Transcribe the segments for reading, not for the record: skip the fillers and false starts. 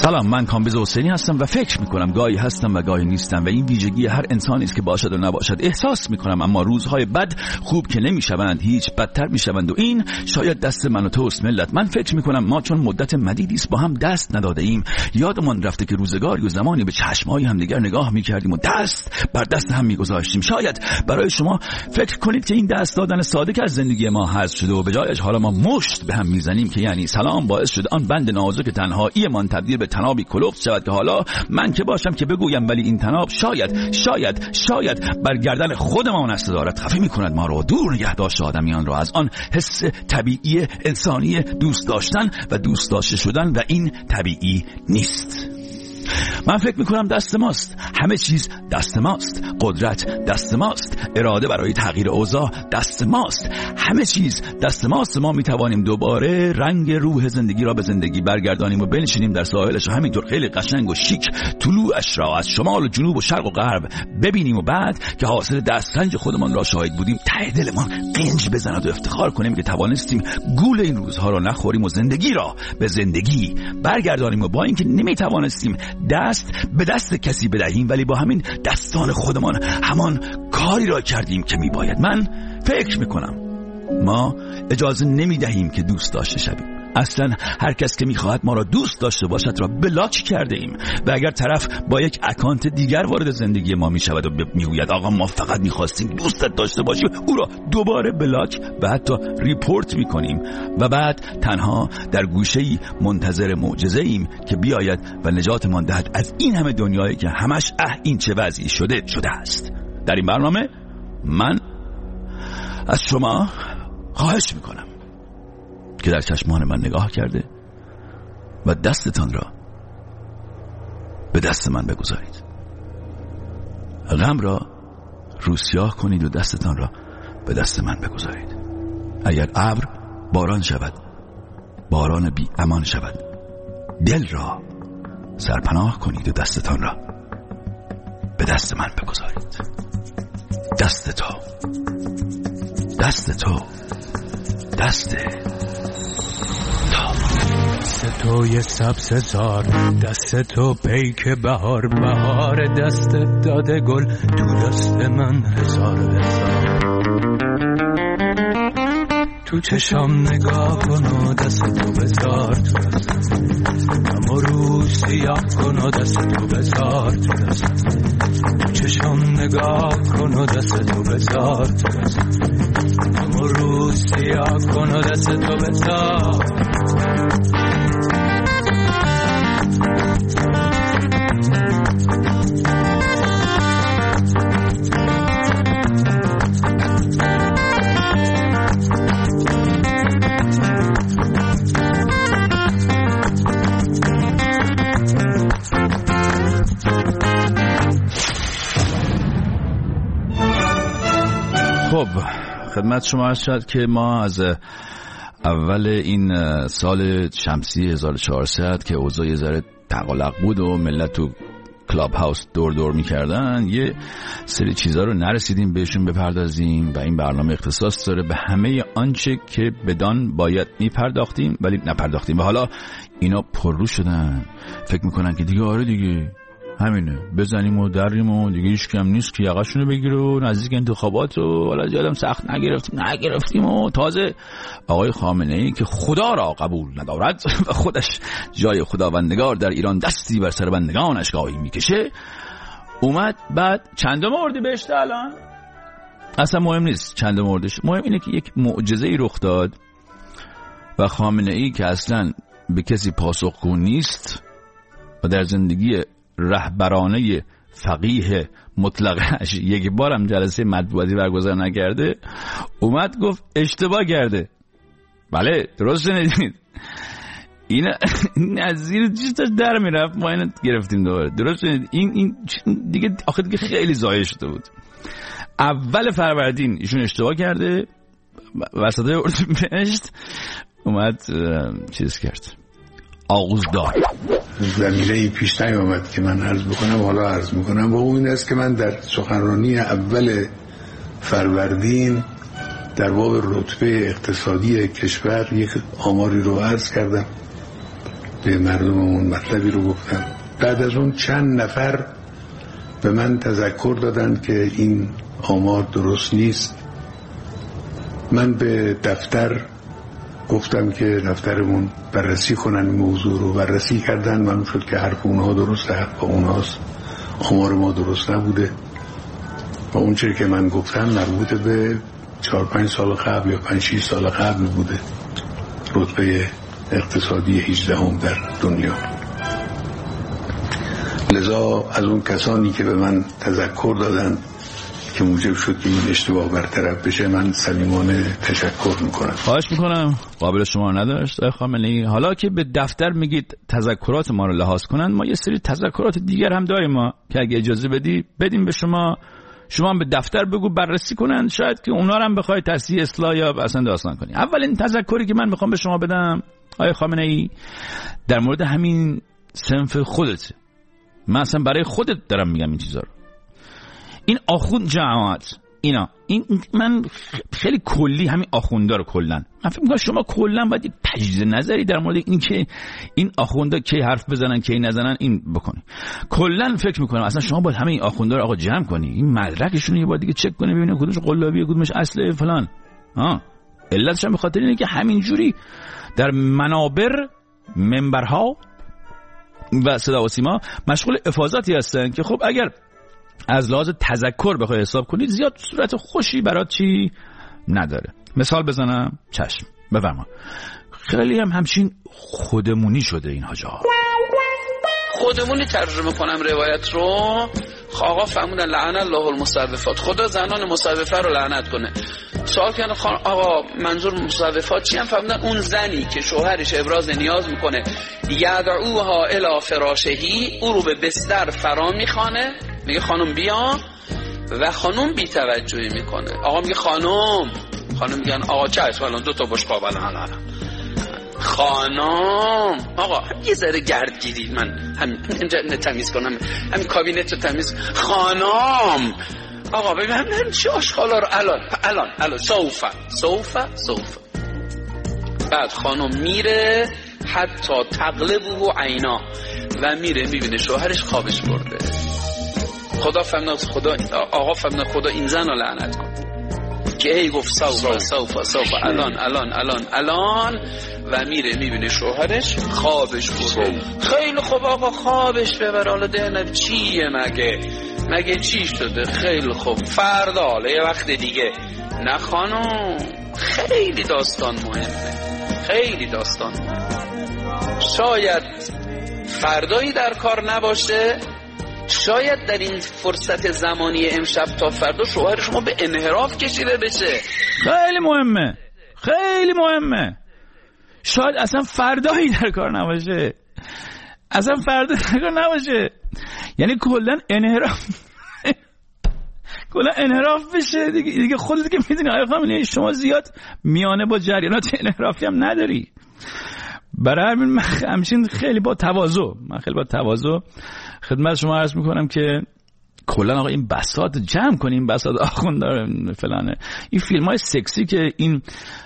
سلام، من کامبیز حسینی هستم و فکر میکنم گاهی هستم و گاهی نیستم و این ویژگی هر انسانی است که باشد و نباشد. احساس میکنم اما روزهای بد خوب که نمیشوند هیچ بدتر میشوند و این شاید دست من و توست ملت. من فکر میکنم ما چون مدت مدیدی است با هم دست نداده ایم یادمان رفته که روزگاری و زمانی به چشمای همدیگر نگاه میکردیم و دست بر دست هم میگذاشتیم. شاید برای شما فکر کنید که این دست دادن ساده که از زندگی ما حذف شده و به جایش حالا ما مشت به هم میزنیم که یعنی سلام باعث شده آن بند نازک تنهایی من تبدیل به تنابی کلفت شود که حالا من که باشم که بگویم، ولی این تناب شاید بر گردن خودمان است دارد خفه میکند ما رو. دور نگه داشته آدمیان را از آن حس طبیعی انسانی دوست داشتن و دوست داشته شدن و این طبیعی نیست. من فکر میکنم دست ماست، همه چیز دست ماست، قدرت دست ماست، اراده برای تغییر اوضاع دست ماست، همه چیز دست ماست. ما میتوانیم دوباره رنگ روح زندگی را به زندگی برگردانیم و بنشینیم در ساحلش همینطور خیلی قشنگ و شیک طلوعش را از شمال و جنوب و شرق و غرب ببینیم و بعد که حاصل دسترنج خودمان را شاهد بودیم ته دلمان قنج بزند و افتخار کنیم که توانستیم گول این روزها را نخوریم و زندگی را به زندگی برگردانیم و با اینکه نمیتوانستیم دست به دست کسی بدهیم ولی با همین دستان خودمان همان کاری را کردیم که میباید. من فکر میکنم ما اجازه نمیدهیم که دوست داشته شویم. اصلا هر کس که میخواهد ما را دوست داشته باشد را بلاک کرده ایم و اگر طرف با یک اکانت دیگر وارد زندگی ما میشود و میگوید آقا ما فقط میخواستیم دوستت داشته باشیم، او را دوباره بلاک و حتی ریپورت میکنیم و بعد تنها در گوشه‌ای منتظر معجزه ایم که بیاید و نجاتمان دهد از این همه دنیایی که همش این چه وضعی شده است. در این برنامه من از شما خواهش میکنم که در چشمان من نگاه کرده و دستتان را به دست من بگذارید. غم را روسیاه کنید و دستتان را به دست من بگذارید. اگر ابر باران شود، باران بی امان شود، دل را سرپناه کنید و دستتان را به دست من بگذارید. دست تو، دست تو، دست توی سبززار، دست تو پیک بهار، بهار دست داده گل تو دست من هزار. تو چشم نگاه کن و دست تو بذار تو دست، اما رو سیاه کن و دست تو بذار تو دست. تو چشم نگاه کن و دست تو بذار تو دست، اما رو سیاه کن و دست تو بذار. خب خدمت شما عرض شد که ما از اول این سال شمسی 1400 که اوضاع یه ذره تقلق بود و ملت تو کلاب هاوس دور میکردن یه سری چیزا رو نرسیدیم بهشون بپردازیم و این برنامه اختصاص داره به همه آنچه که بدان باید میپرداختیم ولی نپرداختیم و حالا اینا پررو شدن. فکر میکنن که دیگه آره دیگه همینه، بزنیم و دریم و دیگه هیچ کم نیست که یقشونو بگیره و نزدیک انتخابات و حالا جادم سخت نگرفتیم و تازه آقای خامنه‌ای که خدا را قبول ندارد و خودش جای خداوندگار در ایران دستی بر سر بندگانش گاهی میکشه اومد. بعد چندم اردیبهشت الان اصلا مهم نیست چند مردش، مهم اینه که یک معجزه‌ای رخ داد و خامنه‌ای که اصلا به کسی پاسخگو نیست و در زندگی رهبرانه فقیه مطلقش یک بارم جلسه مطبوعاتی برگزار نکرده اومد گفت اشتباه کرده. بله درست شنیدید، این نظیر چیزش در میرفت ما اینو گرفتیم دوباره. درست شنید، این دیگه آخه دیگه خیلی ضایع شده بود. اول فروردین ایشون اشتباه کرده، وسط اردیبهشت اومد چیز کرد، آغوز داد. زمینه‌ای پیش نیامد که من عرض بکنم، حالا عرض میکنم و اون است که من در سخنرانی اول فروردین در باب رتبه اقتصادی کشور یک آماری رو عرض کردم به مردممون مطلبی رو گفتم. بعد از اون چند نفر به من تذکر دادن که این آمار درست نیست. من به دفتر گفتم که دفترمون بررسی کنن موضوع رو. بررسی کردن، معلوم شد که حرف اونها درسته، حرف اونهاست، آمار ما درست نبوده و اون چیزی که من گفتم مربوط به 4-5 سال قبل یا 5-6 سال قبل بوده. رتبه اقتصادی 18 در دنیا. لذا از اون کسانی که به من تذکر دادن که موجب شد که این اشتباه برطرف بشه، من صمیمانه تشکر میکنم. خواهش میکنم. قابل شما نداشت آقای خامنه‌ای. حالا که به دفتر میگید تذکرات ما رو لحاظ کنن، ما یه سری تذکرات دیگر هم داریم ما که اگه اجازه بدیم به شما هم به دفتر بگو بررسی کنن، شاید که اونا رو هم بخوای تصحیح اصلاح یا اصلا داستان کنی. اولین تذکری که من میخوام به شما بدم آقای خامنه‌ای در مورد همین صنف خودته. من اصلا برای خودت دارم میگم این چیزا رو. این آخوند جماعت این من خیلی کلی همین آخوندا رو کلا من فکر می‌کنم شما کلا باید یک تجزیه نظری در مورد این که این آخوندا کی حرف بزنن کی نزنن این بکنی. کلا فکر می‌کنم اصلا شما باید همه این آخوندا رو آقا جمع کنی، این مدرکشون رو یه بار دیگه چک کنی ببینید کدومش قلابیه کدومش اصله فلان. علتش هم به خاطر اینه که همین جوری در منابر، منبرها و صدا و سیما مشغول افاضاتی هستن که خب اگر از لحاظ تذکر بخوای حساب کنید زیاد صورت خوشی برات چی نداره. مثال بزنم؟ چشم بفرما. خیلی همچین خودمونی شده این حاجا. خودمونی ترجمه کنم روایت رو. آقا فرمودن لعن الله المصوفات، خدا زنان مصوفه رو لعنت کنه. سوال کردن آقا منظور مصوفات چی؟ هم فرمودن اون زنی که شوهرش ابراز نیاز میکنه یدعوها الی فراشهی، او رو به بستر فرا میخوانه، میگه خانم بیا و خانم بی توجهی میکنه. آقا میگه خانم میگن آقا چه است الان 2 تا بشقاب الان خانم آقا یه ذره گردگیری من اینجا تمیز کنم، همین کابینت رو تمیز. خانم آقا ببین چه آشغالا رو الان صوفه. بعد خانم میره حتی تقلبه و عینا و میره میبینه شوهرش خوابش برده. آقا فهمنا خدا این زن رو لعنت کن که هی گفت صوفه الان و میره میبینه شوهرش خوابش برده. خیلی خوب آقا خوابش ببر، حالا ده چیه مگه چی شده؟ خیلی خوب فردا حالا یه وقت دیگه. نه خانم خیلی داستان مهمه. شاید فردایی در کار نباشه، شاید در این فرصت زمانی امشب تا فردا شوهر شما به انحراف کشیده بشه. خیلی مهمه. شاید اصلا فردایی در کار نباشه، یعنی کلا انحراف بشه دیگه خودت که میدونی آقای خامنه‌ای شما زیاد میانه با جریانات انحرافی هم نداری. برای همین من همچین خیلی با تواضع خدمت شما عرض میکنم که کلا آقا این بساط جمع کنیم، بساط آخوندار فلانه، این فیلم های سکسی که این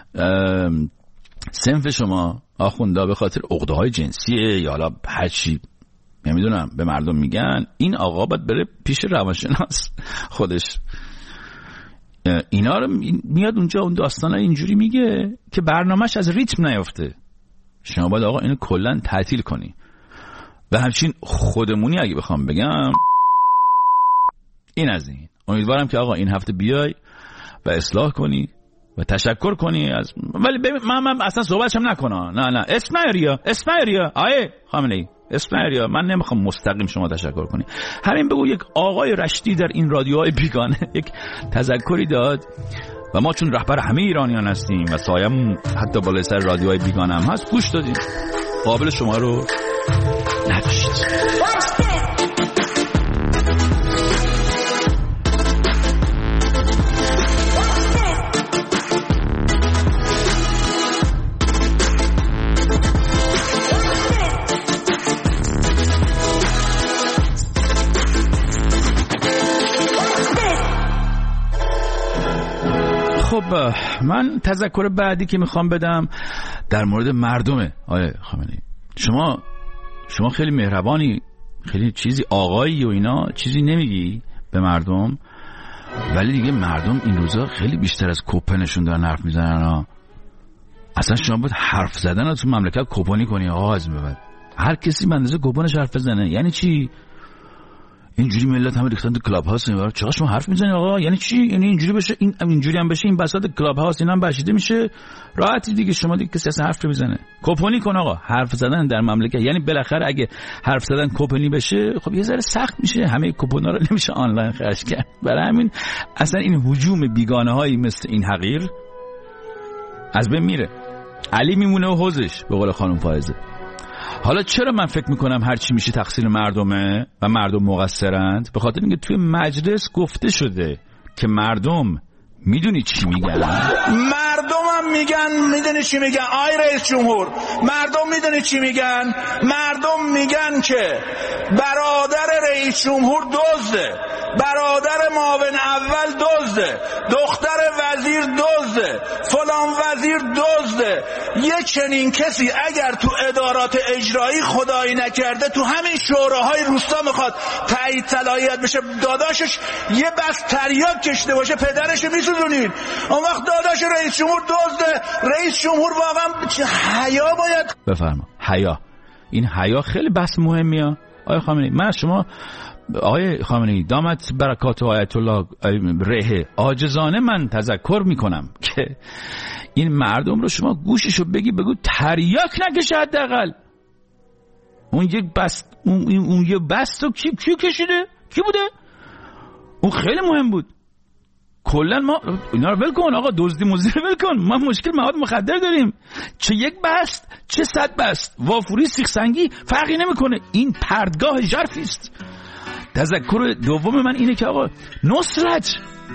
صنف شما آخوندا به خاطر عقده های جنسیه یا حالا هر چی نمیدونم به مردم میگن، این آقا باید بره پیش روانشناس خودش. اینا رو میاد اونجا اون داستانا اینجوری میگه که برنامهش از ریتم نیفته. شما باید آقا اینو کلا تعطیل کنی. و همچین خودمونی اگه بخوام بگم این از این. امیدوارم که آقا این هفته بیای و اصلاح کنی و تشکر کنی از ولی من اصلا صحبتش هم نکنم. نه اسمعیریا آیه خامنه‌ای اسمعیریا، من نمیخوام مستقیم شما تشکر کنی. همین بگو یک آقای رشتی در این رادیوهای بیگانه یک تذکری داد و ما چون رهبر همه ایرانیان هستیم و سایم حتی بالای سر رادیوهای بیگانه هم هست گوش دادیم، قابل شما رو نداشت. خب من تذکر بعدی که میخوام بدم در مورد مردمه آیه خامنه‌ای. شما خیلی مهربانی، خیلی چیزی آقایی و اینا چیزی نمیگی به مردم، ولی دیگه مردم این روزا خیلی بیشتر از کپنشون دارن حرف میزنن. اصلا شما باید حرف زدن رو تو مملکت کپنی کنی. آقا از بعد هر کسی به اندازه کپنش حرف بزنه. یعنی چی؟ اینجوری ملت همه ریختن تو کلاب هاوس. چقدر شما حرف میزنی آقا؟ یعنی چی؟ یعنی اینجوری بشه، این اینجوری هم بشه، این بساط کلاب هاوس اینا هم بشیده میشه راحتی دیگه. شما دیگه کسی اصلا حرف بزنه کپنی کن آقا. حرف زدن در مملکت یعنی بالاخره اگه حرف زدن کپنی بشه خب یه ذره سخت میشه، همه کپنا رو نمیشه آنلاین خرج کرد. برای همین اصلا این هجوم بیگانه هایی مثل این حقیر از بین میره، علی میمونه و حوزش به قول خانم فائزه. حالا چرا من فکر میکنم هرچی میشه تقصیر مردمه و مردم مقصرند؟ به خاطر اینکه توی مجلس گفته شده که مردم میدونی چی میگن؟ مردم هم میگن، میدونی چی میگن آی رئیس جمهور؟ مردم میدونی چی میگن؟ مردم میگن که برادر رئیس جمهور دزده، برادر معاون اول دزده، دختر وزیر دزده، فلان وزیر دزده. یه چنین کسی اگر تو ادارات اجرایی خدایی نکرده تو همین شوراهای روستا میخواد تایید صلاحیت بشه، داداشش یه بس تریاک کشته باشه پدرش میسوزونین، اون وقت داداش رئیس جمهور دزده. رئیس جمهور واقعا چه حیا باید بفرما. حیا، این حیا خیلی بحث مهمیه. آقای خامنه‌ای، من از شما آقای خامنه‌ای دامت برکات و آیت الله ره عاجزانه من تذکر میکنم که این مردم رو شما گوششو بگو تریاک نکشه حداقل. اون یک بست، اون یه بست رو کی کشیده؟ کی بوده؟ اون خیلی مهم بود. کلا ما اینا رو ول کن آقا، دزدی مزدی رو ول کن. ما مشکل مواد مخدر داریم، چه یک بست چه 100 بست، وافوری سیخ سنگی فرقی نمیکنه. این پردگاه ژرفی است. تذکر دوم من اینه که آقا نصرت،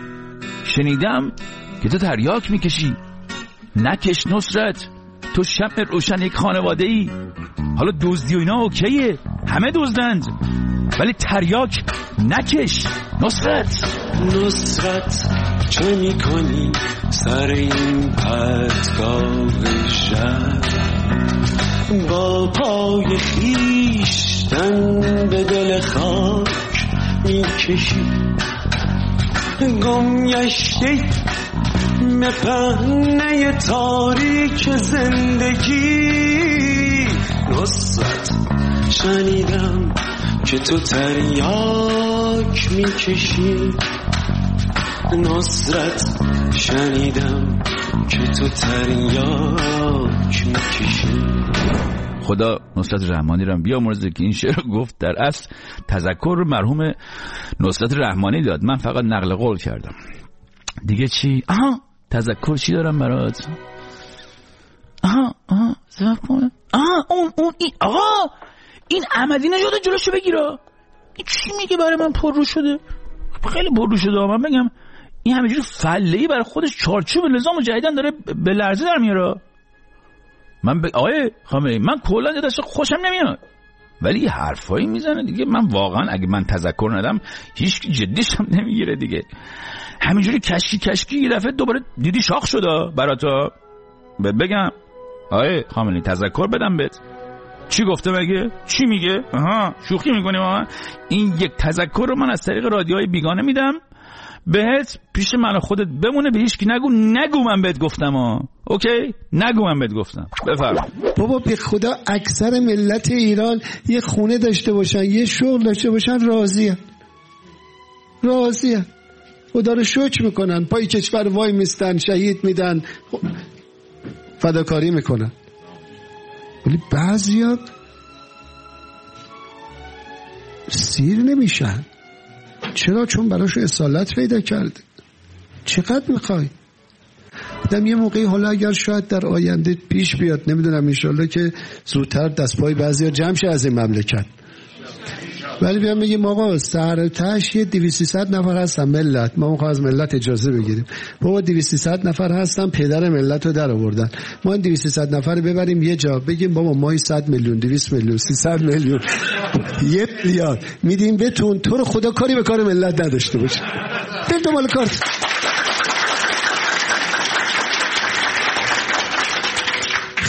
شنیدم که تو تریاک میکشی. نکش نصرت، تو شمع روشن یک خانواده ای. حالا دزدی و اینا اوکیه، همه دزدند، ولی تریاک نکش نصرت. نصرت چه میکنی سر این پرتگاه شهر؟ با پای خیشتن به دل خاک میکشی، گم گشته مپهنه تاریک زندگی. نصرت شنیدم که تو تریاک میکشی، نصرت شنیدم که تو تریاک میکشی. خدا نصرت رحمانی رو بیامرزه که این شعر رو گفت. در اصل تذکر مرحوم نصرت رحمانی داد، من فقط نقل قول کردم دیگه. چی؟ تذکر چی دارم برات؟ زبط کنم. این آقا این احمدی نژاد جلوشو بگیره. این چی میگه برای من پر رو شده؟ خیلی پر رو شده. من بگم این همینجوری فله‌ای برای خودش چارچوب نظام جدیدن داره به لرزه در میاره. من آقای خامنه‌ای، من کلا دست خوشم نمیاد، ولی یه حرفایی میزنه دیگه. من واقعا اگه من تذکر ندم هیچ کی جدیش هم نمیگیره دیگه. همینجوری کشکی یه دفعه دوباره دیدی شاخ شده براتا. بگم آقای خامنه‌ای تذکر بدم بهت. چی گفته مگه؟ چی میگه؟ شوخی میکنی با من؟ این یک تذکر رو من از طریق رادیوهای بیگانه میدم بهت، پیش من و خودت بمونه، به هیچ کی نگو من بهت گفتم. اوکی؟ نگو من بهت گفتم. بفرما. بابا به خدا اکثر ملت ایران یه خونه داشته باشن، یه شغل داشته باشن، راضیه. خدا رو شکر میکنن، پای کشور وای میستن، شهید میدن، فداکاری میکنن. ولی بعضیا سیر نمیشن. چرا؟ چون براش اصالت پیدا کرده. چقدر میخوای؟ آدم یه موقعی حالا اگر شاید در آینده پیش بیاد، نمیدونم، انشالله که زودتر دست پای بعضیا جمع شه از این مملکت، ولی بیان بگیم آقا سر تاش یه 200-300 نفر هستن ملت، ما میخوایم از ملت اجازه بگیریم. بابا 200-300 نفر هستن پدر ملت رو در آوردن، ما این 200-300 نفر رو ببریم یه جا، بگیم بابا ما 100 میلیون 200 میلیون 300 میلیون 1 میلیارد میدیم بهتون، تو رو خدا کاری به کار ملت نداشته باشه، بریم دنبال کار.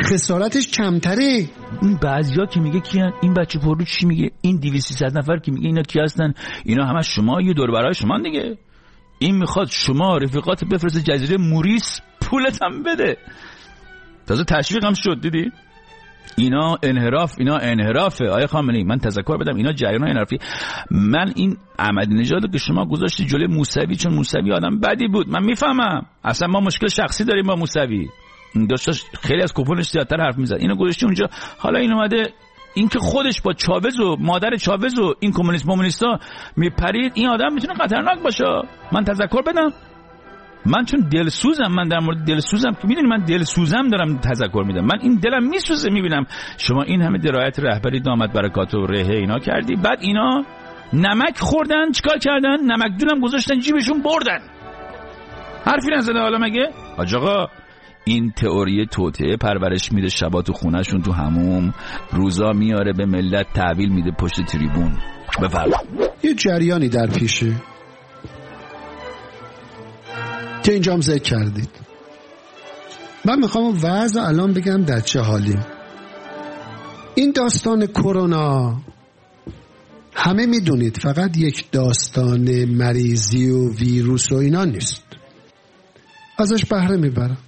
خسارتش کمتره. این بعضیا که میگه کیان این بچه پررو چی میگه، این 200 نفر که میگه اینا کی هستن، اینا همه شما یه دور برای شما دیگه. این میخواد شما رفیقات بفرسته جزیره موریس پولت هم بده. تازه تشویق هم شد. دیدی اینا انحرافه. آیه خامنه‌ای من تذکر بدم اینا جریان انحرافی. من این احمدی نژاد که شما گذاشتی جلوی موسوی، چون موسوی آدم بدی بود، من میفهمم اصلا ما مشکل شخصی داریم با موسوی، داشت خیلی از کوپونش زیادتر حرف میزد، اینو گذاشتی اونجا. حالا این اومده این که خودش با چاوز و مادر چاوز و این کمونیستا میپرید، این آدم میتونه خطرناک باشه. من تذکر بدم، من چون دلسوزم، من در مورد دلسوزم که میدونی من دلسوزم دارم تذکر میدم، من این دلم میسوزه میبینم شما این همه درایت رهبری دامت برکات و رهه اینا کردی، بعد اینا نمک خوردن، چیکار کردن؟ نمک دونم گذاشتن جیبشون بردن. حرفی نزده حالا مگه؟ حاج آقا این تئوری توطئه پرورش میده، شبا تو خونهشون تو حموم، روزا میاره به ملت تحویل میده پشت تریبون. بفرمایید. یه جریانی در پیشه که اینجا هم ذکر کردید. من میخوام وضع الان بگم در چه حالیم. این داستان کرونا همه میدونید فقط یک داستان مریضی و ویروس و اینا نیست، ازش بهره میبرن.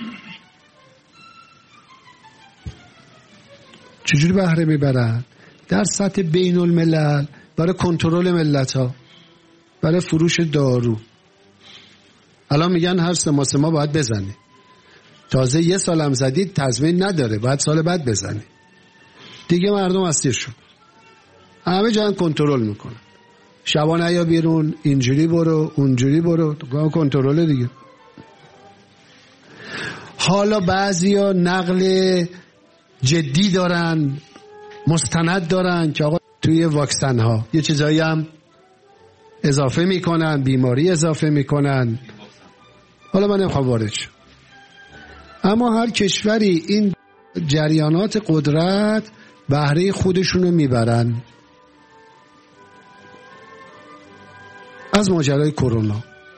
چجوری بهره میبرن؟ در سطح بین الملل برای کنترل ملت ها، برای فروش دارو. الان میگن هر 3 ماه باید بزنی، تازه 1 سال هم زدید تضمین نداره، باید سال بعد بزنی. دیگه مردم اسیر شد، همه جا کنترل میکنن. شبانه یا بیرون، اینجوری برو اونجوری برو، کنترل دیگه. حالا بعضیا نقل جدی دارن، مستند دارن که آقا توی واکسن ها یه چیزایی هم اضافه میکنن، بیماری اضافه میکنن. حالا من نمیخوام وارد شم، اما هر کشوری این جریانات قدرت بهره خودشونو میبرن. از ماجرای کرونا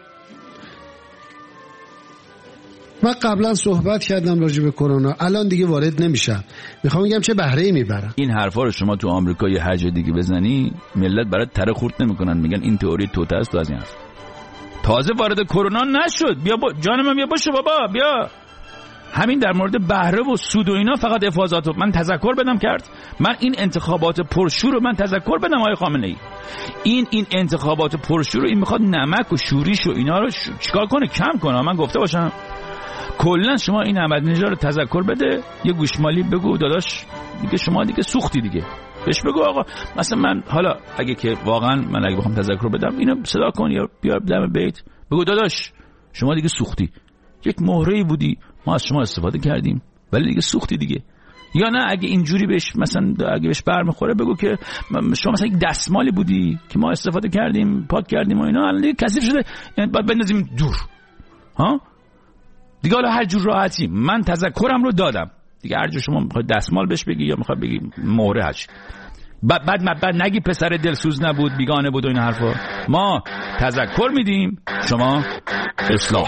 من قبلا صحبت کردم راجع به کرونا، الان دیگه وارد نمیشم. میخوام بگم چه بهره‌ای میبرن. این حرفا رو شما تو آمریکا یا هر جای دیگه بزنی، ملت برات تره خورد نمیکنن، میگن این تئوری توته است. تو از این حرف تازه وارد کرونا نشد. بیا جان من، بیا باشه بابا، بیا. همین در مورد بهره و سود و اینا فقط افاضات من تذکر بدم کرد. من این انتخابات پرشور رو من تذکر بدم آقای خامنه‌ای. این انتخابات پرشور رو این میخواد نمک و شوریش و اینا رو چیکار کنه؟ کم کنه. من گفته باشم کلا شما این احمدی نژاد رو تذکر بده، یه گوشمالی بگو داداش دیگه شما دیگه سوختی دیگه. بهش بگو آقا مثلا من حالا اگه که واقعا من اگه بخوام تذکر بدم اینو صدا کن یا بیا دم بیت بگو داداش شما دیگه سوختی. یک مهره‌ای بودی، ما از شما استفاده کردیم ولی دیگه سوختی دیگه. یا نه اگه اینجوری بهش مثلا اگه بهش برمیخوره بگو که شما مثلا یک دستمالی بودی که ما استفاده کردیم پاک کردیم و اینا الان دیگه کثیف شده، یعنی باید بندازیم دور. ها دیگه حالا هر جور راحتی من تذکرم رو دادم دیگه. هر جور شما میخواد دستمال بهش بگی یا میخواد بگی مهره هاش، بعد نگی پسر دلسوز نبود بیگانه بود و این حرفا. ما تذکر میدیم، شما اصلاح.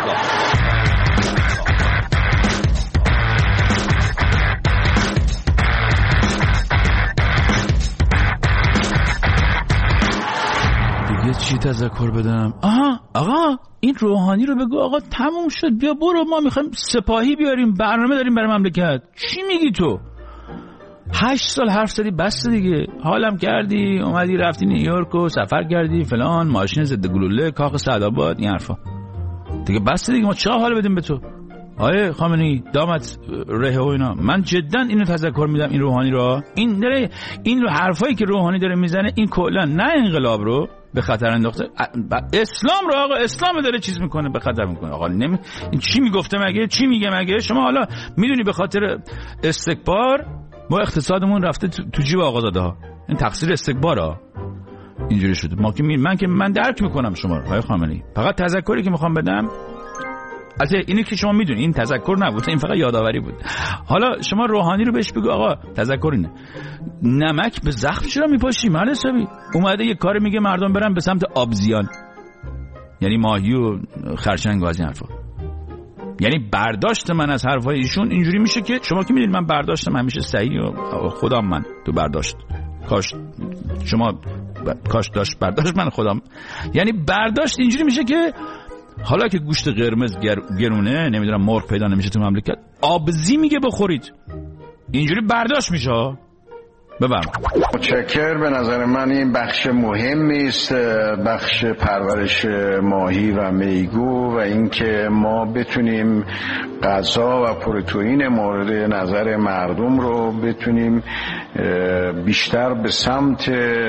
دیگه چی تذکر بدم؟ آقا این روحانی رو بگو آقا تموم شد، بیا برو، ما میخوایم سپاهی بیاریم، برنامه داریم برای مملکت. چی میگی تو؟ 8 سال حرف زدی بس دیگه، حالم کردی، اومدی رفتی نیویورک و سفر کردی فلان، ماشین ضد گلوله، کاخ سعدآباد، این حرفا دیگه بس دیگه. ما چه حال بدیم به تو آیه خامنه‌ای دامت ره و اینا؟ من جدا اینو تذکر میدم این روحانی رو، این حرفایی که روحانی داره میزنه این کلا نه انقلاب رو به خطر انداخته، اسلام رو آقا اسلام داره چیز میکنه به خطر میکنه. آقا این چی میگفته مگه؟ چی میگه مگه؟ شما حالا میدونی به خاطر استکبار ما اقتصادمون رفته تو جیب آقازاده ها، این تقصیر استکباره اینجوری شده. ما که من درک میکنم شما آقای خامنه‌ای، فقط تذکری که میخوام بدم البته اینی که شما میدونی این تذکر نبود، این فقط یادآوری بود. حالا شما روحانی رو بهش بگو آقا تذکر اینه، نمک به زخم چرا میپاشی مرد حسابی؟ اومده یه کاری میگه مردم برن به سمت آبزیان، یعنی ماهی و خرچنگ و از این حرفا. یعنی برداشت من از حرفای ایشون اینجوری میشه که شما که میدونید من برداشتم همیشه صحیح و خودم من تو برداشت کاش شما کاش داشت برداشت من خودم، یعنی برداشت اینجوری میشه که حالا که گوشت قرمز گرونه نمیدونم مرغ پیدا نمیشه تو مملکت، آبزی میگه بخورید، اینجوری برداشت میشه. ببرم متشکر. به نظر من این بخش مهمی است، بخش پرورش ماهی و میگو و اینکه ما بتونیم غذا و پروتئین مورد نظر مردم رو بتونیم بیشتر به سمت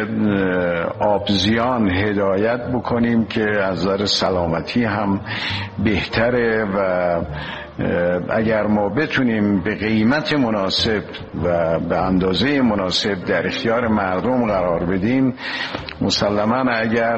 آبزیان هدایت بکنیم که از نظر سلامتی هم بهتره و اگر ما بتونیم به قیمت مناسب و به اندازه مناسب در اختیار مردم قرار بدیم، مسلماً اگر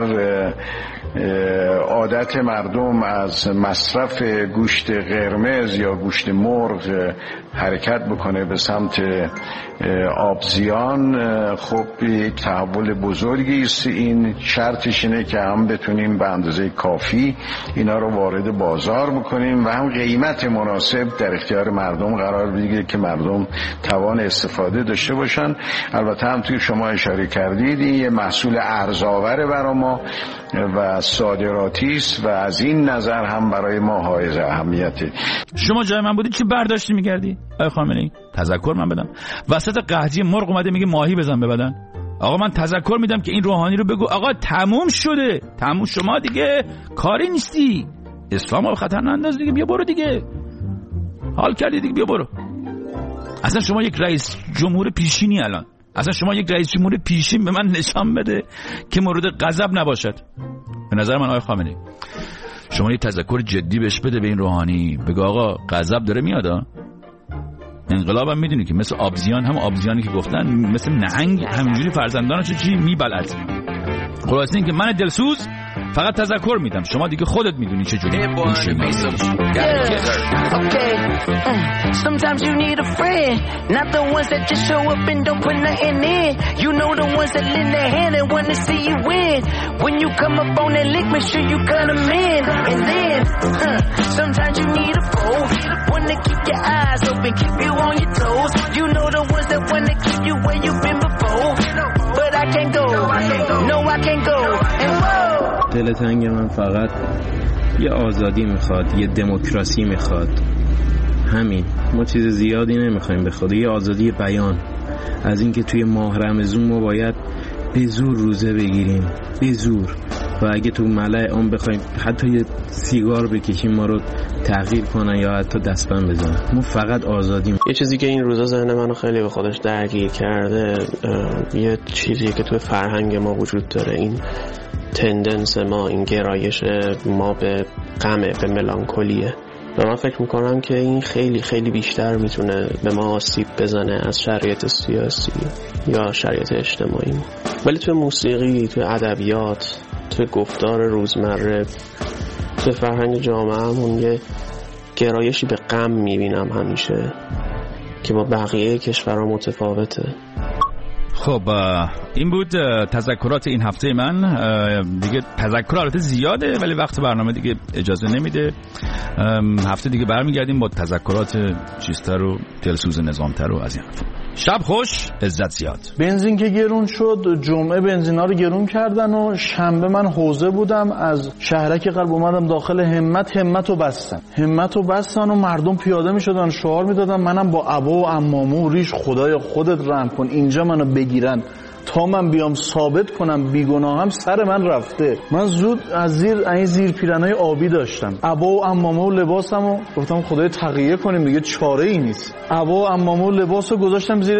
عادت مردم از مصرف گوشت قرمز یا گوشت مرغ حرکت بکنه به سمت آبزیان، خب یک تحول بزرگی است. این شرطش اینه که هم بتونیم به اندازه کافی اینا رو وارد بازار بکنیم و هم قیمت مناسب در اختیار مردم قرار بگیره که مردم توان استفاده داشته باشن. البته هم توی شما اشاره کردید این یه محصول ارزآور برای ما و صادراتی است و از این نظر هم برای ما حائز اهمیته. شما جای من بودید چه برداشتی می‌کردی؟ آقای خامنه‌ای تذکر من بدم، وسط قحطی مرغ اومده میگه ماهی بزن به بدن. آقا من تذکر میدم که این روحانی رو بگو آقا تموم شده، تموم، شما دیگه کاری نیستی، اسلام رو خطر ننداز دیگه، بیا برو دیگه، حال کردی دیگه، بیا برو. اصلا شما یک رئیس جمهور پیشینی، الان اصلا شما یک رئیس جمهور پیشین به من نشان بده که مورد غضب نباشد. به نظر من آقای خامنه‌ای شما یه تذکر جدی بهش بده به این روحانی، بگو آقا غضب داره میاد. انقلاب هم میدونی که مثل آبزیان، هم آبزیانی که گفتن مثل نهنگ همینجوری فرزندانشو چی میبلد. خلاصه این که من دلسوز فقط تذکر میدم، شما دیگه خودت میدونی چه جوری میشه. Sometimes you need a friend, not the ones that just show up and don't put nothing in. You know the ones that lend their hand and want to see you win. When you come up on that lick, make sure you cut them in. And then, sometimes you need a foe, one to keep your eyes open, keep you on your toes. You know the ones that want to keep you where you've been before. But I can't go, no I can't go. And whoa. دلتنگ من فقط یه آزادی میخواد، یه دموکراسی میخواد، همین. ما چیز زیادی نمیخوایم به خدا، یه آزادی بیان، از اینکه توی ماه رمضان ما باید به زور روزه بگیریم، به زور، و اگه تو ملأ عام بخوایم حتی یه سیگار بکشیم ما رو تغییر کنن یا حتی دستبند بزنن. ما فقط آزادیم. یه چیزی که این روزا ذهن منو خیلی به خودش درگیر کرده، یه چیزی که تو فرهنگ ما وجود داره، این تندنس ما، این گرایش ما به غم، به ملانکولیه. و من فکر میکنم که این خیلی خیلی بیشتر میتونه به ما آسیب بزنه از شرایط سیاسی یا شرایط اجتماعی. ولی توی موسیقی، توی ادبیات، توی گفتار روزمره، توی فرهنگ جامعه همون یه گرایشی به غم میبینم همیشه که با بقیه کشورها متفاوته. خب این بود تذکرات این هفته من. دیگه تذکرات زیاده ولی وقت برنامه دیگه اجازه نمیده. هفته دیگه برمیگردیم با تذکرات چیزتر و دلسوز نظامتر و از این حرفا. شب خوش، عزت زیاد. بنزین که گرون شد، جمعه بنزینا رو گرون کردن و شنبه من حوزه بودم، از شهرک قلب اومدم داخل همت رو بستن و مردم پیاده می شدن شعار می دادن، منم با عبا و عمامه و ریش خدای خودت رحم کن اینجا منو بگیرن تا من بیام ثابت کنم بیگناهم، سر من رفته. من زود از زیر پیرنای آبی داشتم، عبا و عمامه و لباسمو گفتم خدای تقیه کنیم دیگه، چاره ای نیست. عبا و عمامه و لباسو گذاشتم زیر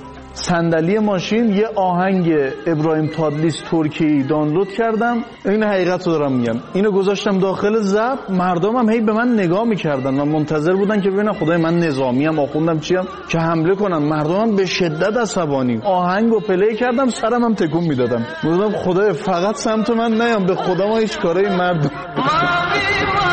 صندلی ماشین، یه آهنگ ابراهیم تادلیس ترکی دانلود کردم، این حقیقت رو دارم میگم، اینو گذاشتم داخل ضبط. مردمم هی به من نگاه میکردن و منتظر بودن که ببینن خدای من نظامیم آخوندم چیم که حمله کنم. مردمم به شدت عصبانی، آهنگو پلی کردم سرم هم تکون میدادم، گفتم خدای فقط سمت من نیام، به خدا ما هیچ کاری مردم